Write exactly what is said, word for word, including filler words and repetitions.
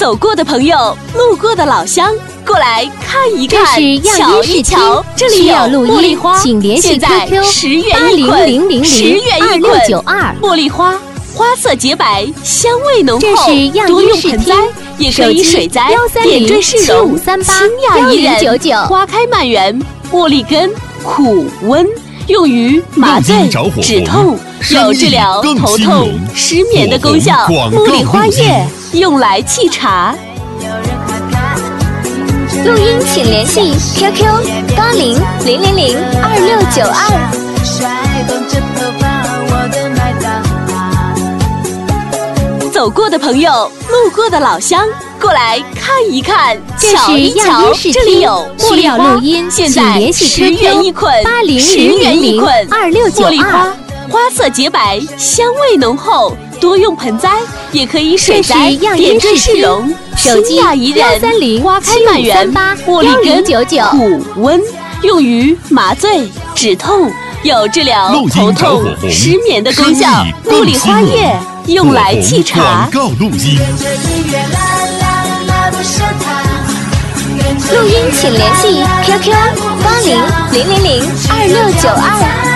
走过的朋友，路过的老乡，过来看一看，瞧一瞧，这里有茉莉花， 请联系 Q Q 十元一捆，十元一捆，茉莉花，花色洁白，香味浓厚，多用盆栽也可以水栽，点缀市容，清雅宜人。花开满园，茉莉根苦温，用于麻醉、止痛，有治疗头痛、失眠的功效。茉莉花叶用来沏茶。 录音请联系 Q Q 八零零零零二六九二。 走过的朋友，路过的老乡，过来看一看，瞧一瞧，这里有茉莉花，现在十元一捆，十元一捆，茉莉花，花色洁白，香味浓厚，多用盆栽也可以水栽，点缀市容，清雅宜人。花开满园，茉莉根苦温，用于麻醉、止痛，有治疗头痛、失眠的功效。茉莉花叶用来沏茶。 广告录音。 录音请联系 Q Q 八零零零零二六九二。